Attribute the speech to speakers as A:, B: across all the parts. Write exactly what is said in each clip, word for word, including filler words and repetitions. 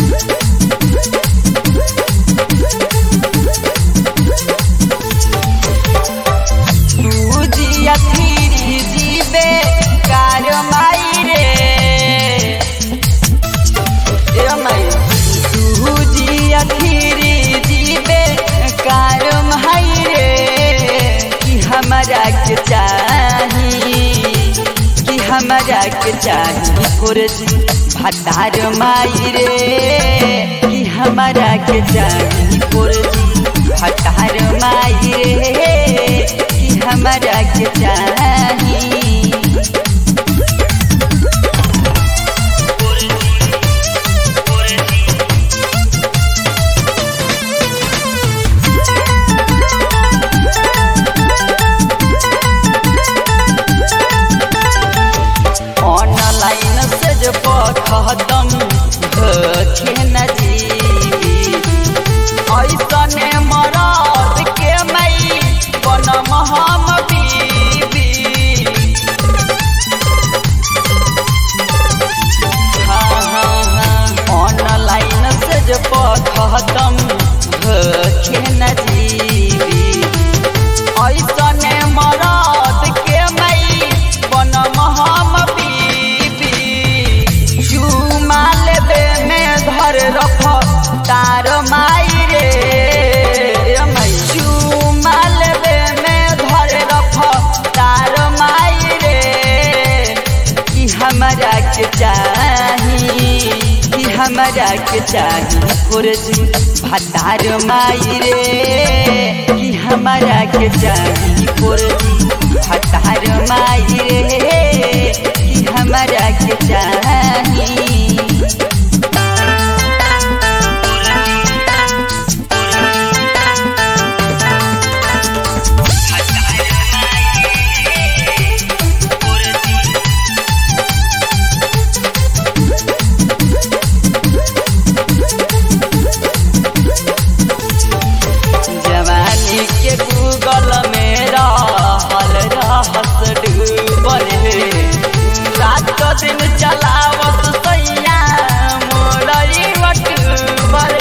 A: के चाही कि हमरा के चाही फुर्जी भतार माई रे कि हमरा के चाही फुर्जी भतार माई रे कि हमरा के चाही खदम भखे न जीवी ऐसने मरद के मई बनम हम बीबी। हाँ हाँ हाँ ऑनलाइन से जो खदम भखे न जीवी ऐसने मरद के मई बनम हम रख तार माई रे चूमा लेबे में धर रख तार माई रे कि हमरा के चाही कि हमरा के चाही फुर्जी भतार माई रे कि हमरा के चाही फुर्जी भतार माई रे कि हमरा के चाही। के गूगल में रहल रहस डूबल रात दिन चलावत सैया मोरई वटूबल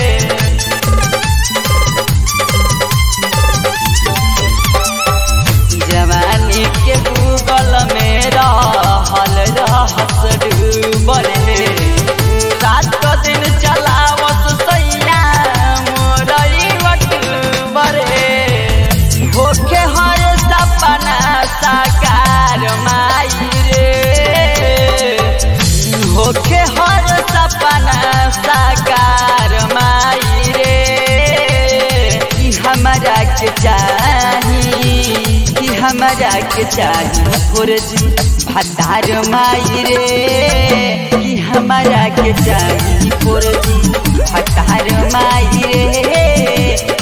A: जवानी के गूगल में रहल रहस डूबल रात दिन चलावत सैया मोरई वटूबल होके हर सपना साकार माई रे होके हर सपना साकार माई रे कि हमरा के चाही कि हमरा के चाही फुर्जी भतार माई रे कि हमरा के चाही फुर्जी भतार माई रे